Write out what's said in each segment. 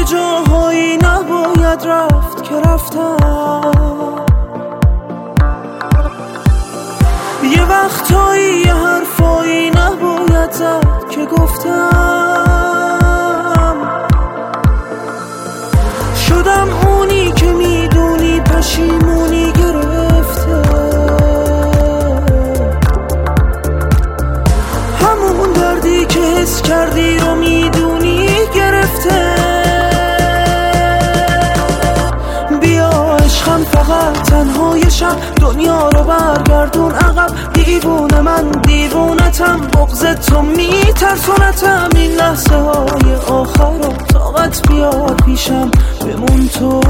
جاهایی نباید رفت که رفتم، یه وقتایی یه حرفایی نباید زد که گفتم. شدم اونی که میدونی پشیمونی گرفته، همون دردی که حس کردی رو میدونی گرفته. بیا عشقم فقط تنهای شب، دنیا رو برگردون عقب. دیوونه من دیوونتم، بغض تو میترسونتم. این لحظه های آخر رو طاقت بیار پیشم بمون تو.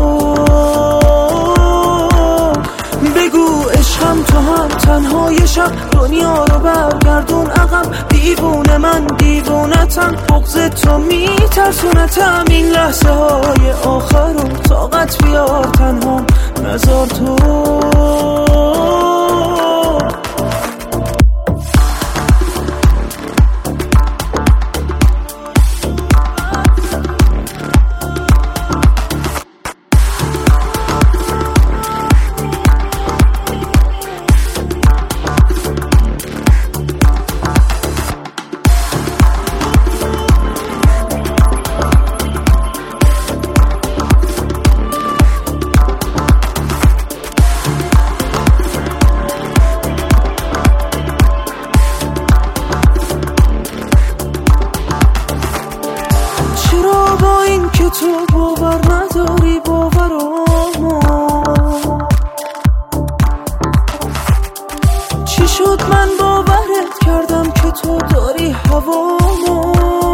بگو عشقم تو هم تنهای شب، دنیا رو برگردون عقب. دیوونه من دیوونتم، بغض تو میترسونتم. این لحظه های آخر رو طاقت بیار تنها نذار تو. که تو باور نداری باورامو، چی شد من باورت کردم که تو داری هوامو.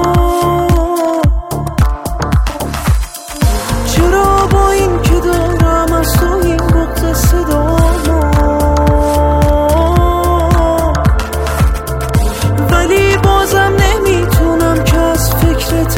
چرا با این که دارم از تو این بغض صدامو، ولی بازم نمیتونم که از فکرت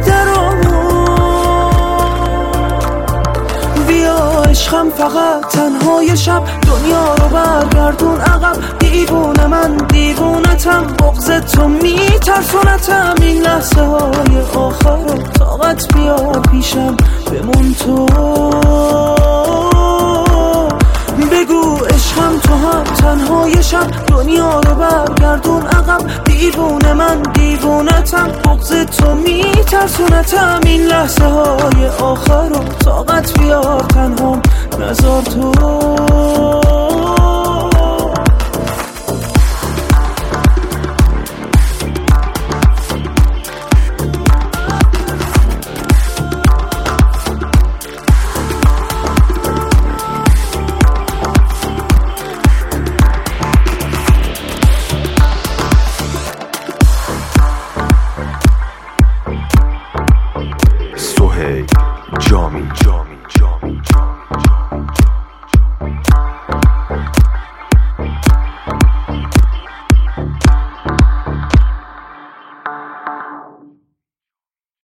عشقم فقط تنهای شب، دنیا رو برگردون عقب. دیوونه من دیوونتم، بغض تو میترسونتم. این لحظه های آخر رو طاقت بیار پیشم بمون تو. بگو عشقم تو هم تنهای شب، دنیا رو برگردون عقب. دیوونه من دیوونتم، بغض تو میترسونتم. این لحظه های آخر رو طاقت بیار تنها نذار تو.